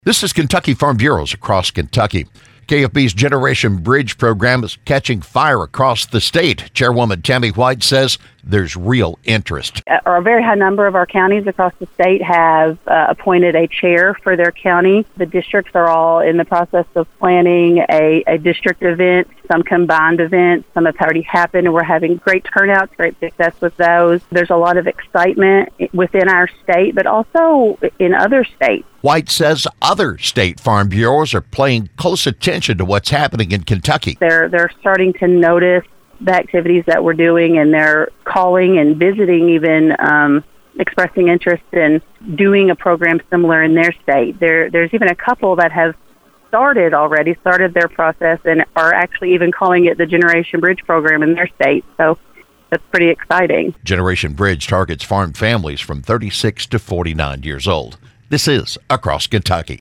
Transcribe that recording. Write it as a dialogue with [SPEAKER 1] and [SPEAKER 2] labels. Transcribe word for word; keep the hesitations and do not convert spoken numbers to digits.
[SPEAKER 1] This is Kentucky Farm Bureaus across Kentucky. K F B's Generation Bridge program is catching fire across the state. Chairwoman Tammy White says there's real interest.
[SPEAKER 2] A very high number of our counties across the state have uh, appointed a chair for their county. The districts are all in the process of planning a, a district event, some combined events. Some have already happened, and we're having great turnouts, great success with those. There's a lot of excitement within our state, but also in other states.
[SPEAKER 1] White says other state farm bureaus are paying close attention to what's happening in Kentucky.
[SPEAKER 2] They're they're starting to notice the activities that we're doing, and they're calling and visiting, even um, expressing interest in doing a program similar in their state. There, there's even a couple that have started already, started their process, and are actually even calling it the Generation Bridge program in their state. So that's pretty exciting.
[SPEAKER 1] Generation Bridge targets farm families from thirty-six to forty-nine years old. This is Across Kentucky.